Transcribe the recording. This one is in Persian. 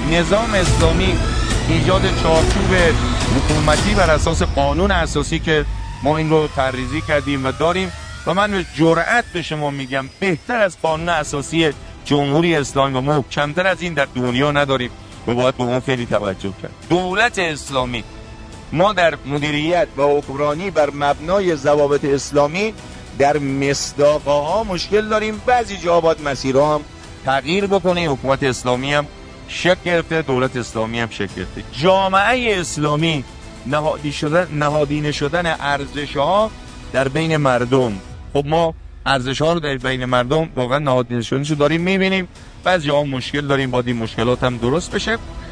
نظام اسلامی ایجاد چارچوب حکومتی بر اساس قانون اساسی که ما این رو طرحریزی کردیم و داریم و من به جرئت به شما میگم بهتر از قانون اساسی جمهوری اسلامی و محکمتر از این در دنیا نداریم و باید به اون خیلی توجه کرد. دولت اسلامی، ما در مدیریت و حکمرانی بر مبنای ضوابط اسلامی در مصداق‌ها مشکل داریم. بعضی جا باید مسیرها هم تغییر بکنه. حکومت اسلامی هم شکل گرفته، دولت اسلامی هم شکل گرفته. جامعه اسلامی نهادینه شدن ارزش‌ها در بین مردم. خب ما ارزش‌ها رو در بین مردم واقعا نهادینه شدنشو داریم می‌بینیم. بعضی ها مشکل داریم، باید این مشکلات هم درست بشه.